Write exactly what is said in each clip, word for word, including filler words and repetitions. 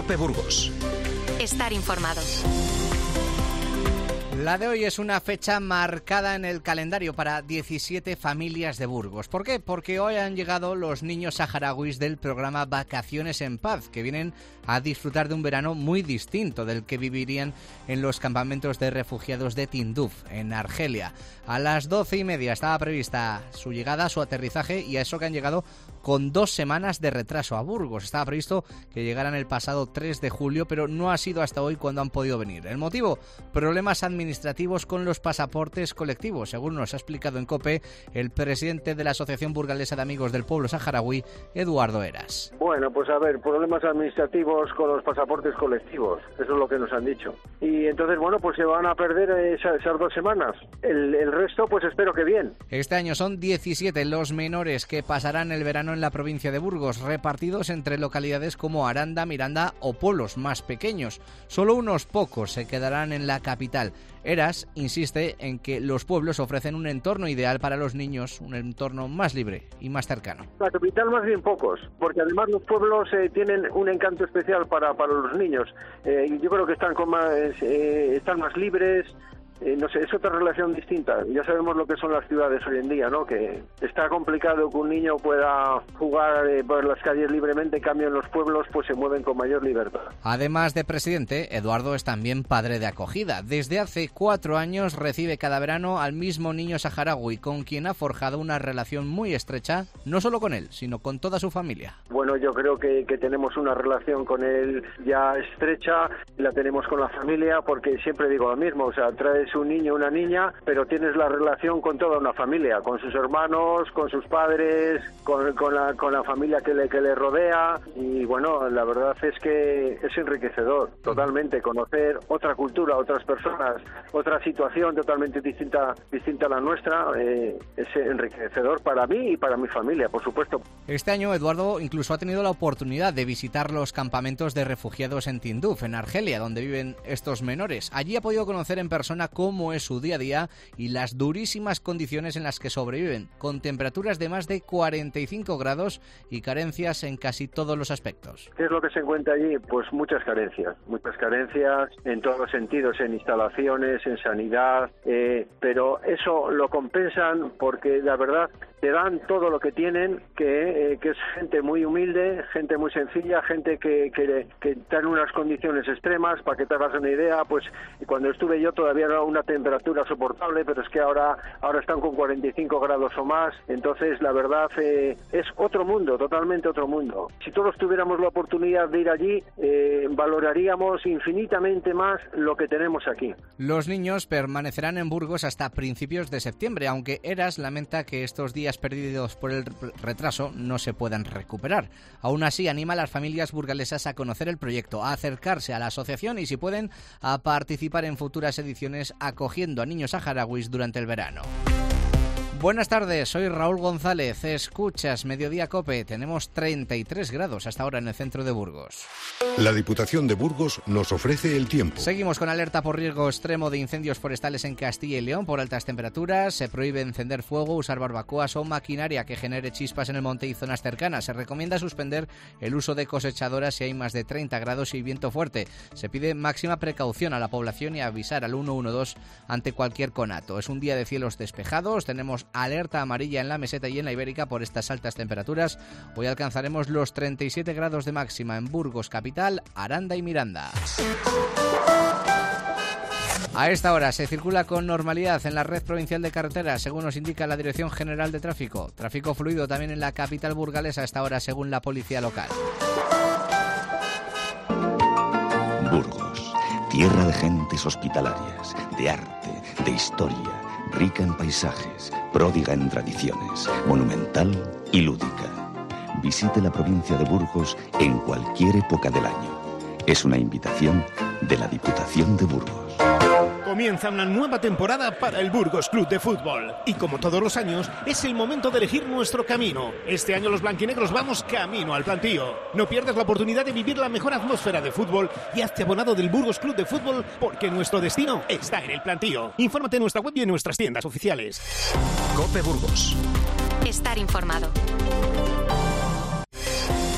COPE Burgos. Estar informado. La de hoy es una fecha marcada en el calendario para diecisiete familias de Burgos. ¿Por qué? Porque hoy han llegado los niños saharauis del programa Vacaciones en Paz, que vienen a disfrutar de un verano muy distinto del que vivirían en los campamentos de refugiados de Tinduf, en Argelia. A las doce y media estaba prevista su llegada, su aterrizaje, y a eso que han llegado con dos semanas de retraso a Burgos. Estaba previsto que llegaran el pasado tres de julio, pero no ha sido hasta hoy cuando han podido venir. ¿El motivo? Problemas administrativos con los pasaportes colectivos, según nos ha explicado en COPE el presidente de la Asociación Burgalesa de Amigos del Pueblo Saharaui, Eduardo Eras. Bueno, pues a ver, problemas administrativos con los pasaportes colectivos, eso es lo que nos han dicho. Y entonces, bueno, pues se van a perder esas, esas dos semanas. El, el resto, pues espero que bien. Este año son diecisiete los menores que pasarán el verano en la provincia de Burgos, repartidos entre localidades como Aranda, Miranda o pueblos más pequeños. Solo unos pocos se quedarán en la capital. Eras insiste en que los pueblos ofrecen un entorno ideal para los niños, un entorno más libre y más cercano. La capital más bien pocos, porque además los pueblos eh, tienen un encanto especial para, para los niños. Eh, yo creo que están, con más, eh, están más libres. Eh, no sé, es otra relación distinta. Ya sabemos lo que son las ciudades hoy en día, ¿no? Que está complicado que un niño pueda jugar eh, por las calles libremente, en cambio en los pueblos pues se mueven con mayor libertad. Además de presidente, Eduardo es también padre de acogida. Desde hace cuatro años recibe cada verano al mismo niño saharaui, con quien ha forjado una relación muy estrecha, no solo con él, sino con toda su familia. Bueno, yo creo que, que tenemos una relación con él ya estrecha, la tenemos con la familia, porque siempre digo lo mismo, o sea, traes un niño, una niña, pero tienes la relación con toda una familia, con sus hermanos, con sus padres, con, con, la, con la familia que le, que le rodea, y bueno, la verdad es que es enriquecedor, totalmente, conocer otra cultura, otras personas, otra situación totalmente distinta, distinta a la nuestra, eh, es enriquecedor para mí y para mi familia, por supuesto. Este año Eduardo incluso ha tenido la oportunidad de visitar los campamentos de refugiados en Tinduf, en Argelia, donde viven estos menores. Allí ha podido conocer en persona cómo es su día a día y las durísimas condiciones en las que sobreviven, con temperaturas de más de cuarenta y cinco grados y carencias en casi todos los aspectos. ¿Qué es lo que se encuentra allí? Pues muchas carencias, muchas carencias en todos los sentidos, en instalaciones, en sanidad, eh, pero eso lo compensan porque la verdad te dan todo lo que tienen, que, eh, que es gente muy humilde, gente muy sencilla, gente que, que, que está en unas condiciones extremas. Para que te hagas una idea, pues cuando estuve yo todavía era una temperatura soportable, pero es que ahora ahora están con cuarenta y cinco grados o más, entonces la verdad eh, es otro mundo, totalmente otro mundo. Si todos tuviéramos la oportunidad de ir allí, eh, valoraríamos infinitamente más lo que tenemos aquí. Los niños permanecerán en Burgos hasta principios de septiembre, aunque Eras lamenta que estos días perdidos por el retraso no se puedan recuperar. Aún así, anima a las familias burgalesas a conocer el proyecto, a acercarse a la asociación y, si pueden, a participar en futuras ediciones acogiendo a niños saharauis durante el verano. Buenas tardes, soy Raúl González. Escuchas Mediodía COPE. Tenemos treinta y tres grados hasta ahora en el centro de Burgos. La Diputación de Burgos nos ofrece el tiempo. Seguimos con alerta por riesgo extremo de incendios forestales en Castilla y León por altas temperaturas. Se prohíbe encender fuego, usar barbacoas o maquinaria que genere chispas en el monte y zonas cercanas. Se recomienda suspender el uso de cosechadoras si hay más de treinta grados y viento fuerte. Se pide máxima precaución a la población y avisar al uno uno dos ante cualquier conato. Es un día de cielos despejados. Tenemos alerta amarilla en la meseta y en la Ibérica por estas altas temperaturas. Hoy alcanzaremos los treinta y siete grados de máxima en Burgos capital, Aranda y Miranda. A esta hora se circula con normalidad en la red provincial de carreteras, según nos indica la Dirección General de Tráfico. Tráfico fluido también en la capital burgalesa a esta hora, según la policía local. Burgos, tierra de gentes hospitalarias, de arte, de historia, rica en paisajes, pródiga en tradiciones, monumental y lúdica. Visite la provincia de Burgos en cualquier época del año. Es una invitación de la Diputación de Burgos. Comienza una nueva temporada para el Burgos Club de Fútbol. Y como todos los años, es el momento de elegir nuestro camino. Este año los blanquinegros vamos camino al plantío. No pierdas la oportunidad de vivir la mejor atmósfera de fútbol y hazte abonado del Burgos Club de Fútbol, porque nuestro destino está en el plantío. Infórmate en nuestra web y en nuestras tiendas oficiales. COPE Burgos. Estar informado.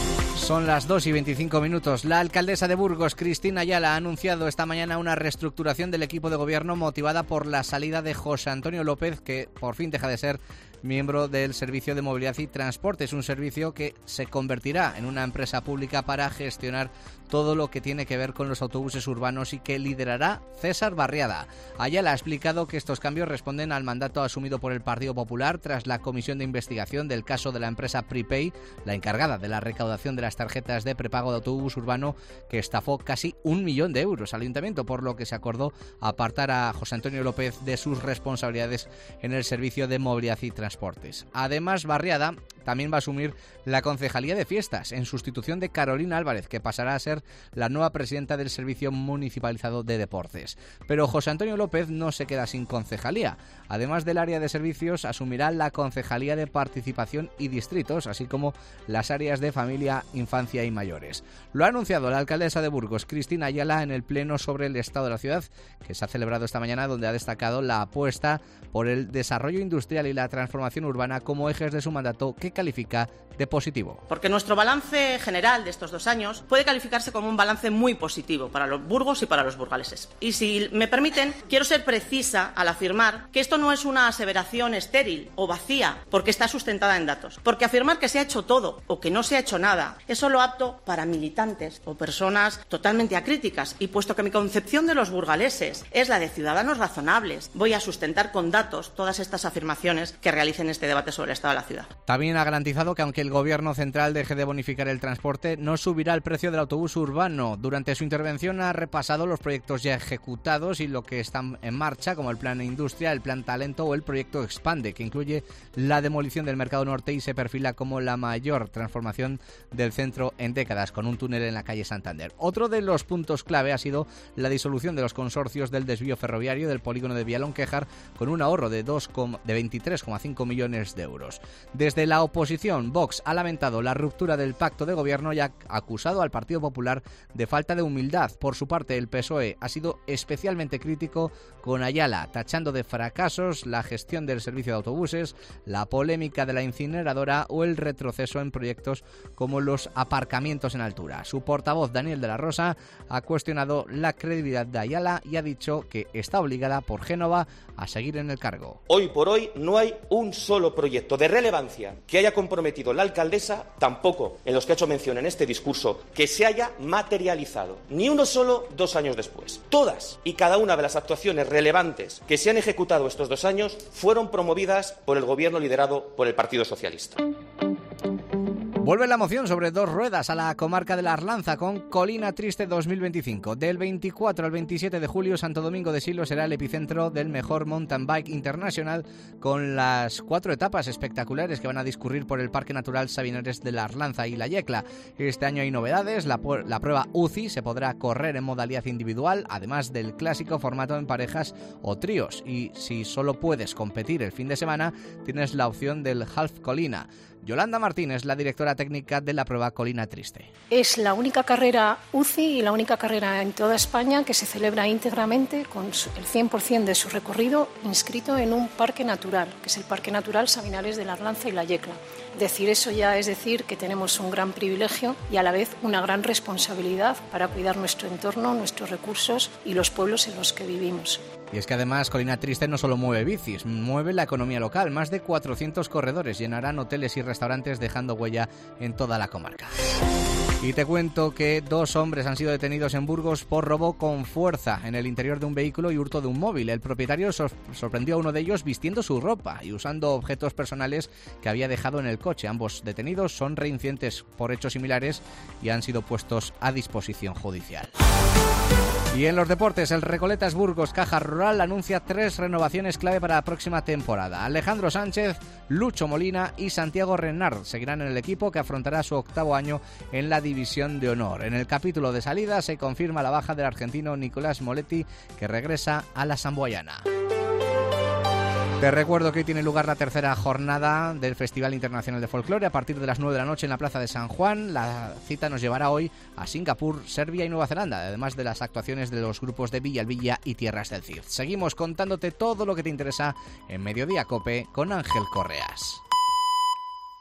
Son las dos y veinticinco minutos. La alcaldesa de Burgos, Cristina Ayala, ha anunciado esta mañana una reestructuración del equipo de gobierno motivada por la salida de José Antonio López, que por fin deja de ser miembro del Servicio de Movilidad y Transporte. Es un servicio que se convertirá en una empresa pública para gestionar todo lo que tiene que ver con los autobuses urbanos y que liderará César Barriada. Ayala ha explicado que estos cambios responden al mandato asumido por el Partido Popular tras la comisión de investigación del caso de la empresa Prepay, la encargada de la recaudación de las tarjetas de prepago de autobús urbano, que estafó casi un millón de euros al ayuntamiento, por lo que se acordó apartar a José Antonio López de sus responsabilidades en el Servicio de Movilidad y Transportes. Además, Barriada también va a asumir la Concejalía de Fiestas, en sustitución de Carolina Álvarez, que pasará a ser la nueva presidenta del Servicio Municipalizado de Deportes. Pero José Antonio López no se queda sin concejalía. Además del área de servicios, asumirá la Concejalía de Participación y Distritos, así como las áreas de familia, infancia y mayores. Lo ha anunciado la alcaldesa de Burgos, Cristina Ayala, en el pleno sobre el estado de la ciudad, que se ha celebrado esta mañana, donde ha destacado la apuesta por el desarrollo industrial y la transformación urbana como ejes de su mandato, que califica de positivo. Porque nuestro balance general de estos dos años puede calificarse como un balance muy positivo para los Burgos y para los burgaleses. Y si me permiten, quiero ser precisa al afirmar que esto no es una aseveración estéril o vacía, porque está sustentada en datos. Porque afirmar que se ha hecho todo o que no se ha hecho nada es solo apto para militantes o personas totalmente acríticas. Y puesto que mi concepción de los burgaleses es la de ciudadanos razonables, voy a sustentar con datos todas estas afirmaciones que realicen este debate sobre el estado de la ciudad. También ha garantizado que aunque el Gobierno central deje de bonificar el transporte, no subirá el precio del autobús urbano. Durante su intervención ha repasado los proyectos ya ejecutados y lo que están en marcha, como el Plan Industria, el Plan Talento o el proyecto Expande, que incluye la demolición del Mercado Norte y se perfila como la mayor transformación del centro en décadas, con un túnel en la calle Santander. Otro de los puntos clave ha sido la disolución de los consorcios del desvío ferroviario del polígono de Villalón-Quéjar, con un ahorro de, de veintitrés coma cinco millones de euros. Desde la oposición, Vox ha lamentado la ruptura del pacto de gobierno y ha acusado al Partido Popular de falta de humildad. Por su parte, el P S O E ha sido especialmente crítico con Ayala, tachando de fracasos la gestión del servicio de autobuses, la polémica de la incineradora o el retroceso en proyectos como los aparcamientos en altura. Su portavoz, Daniel de la Rosa, ha cuestionado la credibilidad de Ayala y ha dicho que está obligada por Génova a seguir en el cargo. Hoy por hoy no hay un solo proyecto de relevancia que haya comprometido la alcaldesa, tampoco en los que ha hecho mención en este discurso, que se haya materializado. Ni uno solo dos años después. Todas y cada una de las actuaciones relevantes que se han ejecutado estos dos años fueron promovidas por el gobierno liderado por el Partido Socialista. Vuelve la moción sobre dos ruedas a la comarca de la Arlanza con Colina Triste dos mil veinticinco. Del veinticuatro al veintisiete de julio, Santo Domingo de Silos será el epicentro del mejor mountain bike internacional, con las cuatro etapas espectaculares que van a discurrir por el Parque Natural Sabinares de la Arlanza y la Yecla. Este año hay novedades. La, la prueba U C I se podrá correr en modalidad individual, además del clásico formato en parejas o tríos. Y si solo puedes competir el fin de semana, tienes la opción del Half Colina. Yolanda Martínez, la directora técnica de la prueba Colina Triste. Es la única carrera U C I y la única carrera en toda España que se celebra íntegramente con el cien por ciento de su recorrido inscrito en un parque natural, que es el Parque Natural Sabinares de la Arlanza y la Yecla. Decir eso ya es decir que tenemos un gran privilegio y a la vez una gran responsabilidad para cuidar nuestro entorno, nuestros recursos y los pueblos en los que vivimos. Y es que además Colina Triste no solo mueve bicis, mueve la economía local. Más de cuatrocientos corredores llenarán hoteles y restaurantes, dejando huella en toda la comarca. Y te cuento que dos hombres han sido detenidos en Burgos por robo con fuerza en el interior de un vehículo y hurto de un móvil. El propietario sor- sorprendió a uno de ellos vistiendo su ropa y usando objetos personales que había dejado en el coche. Ambos detenidos son reincidentes por hechos similares y han sido puestos a disposición judicial. Y en los deportes, el Recoletas Burgos Caja Rural anuncia tres renovaciones clave para la próxima temporada. Alejandro Sánchez, Lucho Molina y Santiago Renard seguirán en el equipo, que afrontará su octavo año en la División de Honor. En el capítulo de salida se confirma la baja del argentino Nicolás Moletti, que regresa a la Samboyana. Te recuerdo que hoy tiene lugar la tercera jornada del Festival Internacional de Folclore a partir de las nueve de la noche en la Plaza de San Juan. La cita nos llevará hoy a Singapur, Serbia y Nueva Zelanda, además de las actuaciones de los grupos de Villalbilla y Tierras del Cid. Seguimos contándote todo lo que te interesa en Mediodía Cope con Ángel Correas.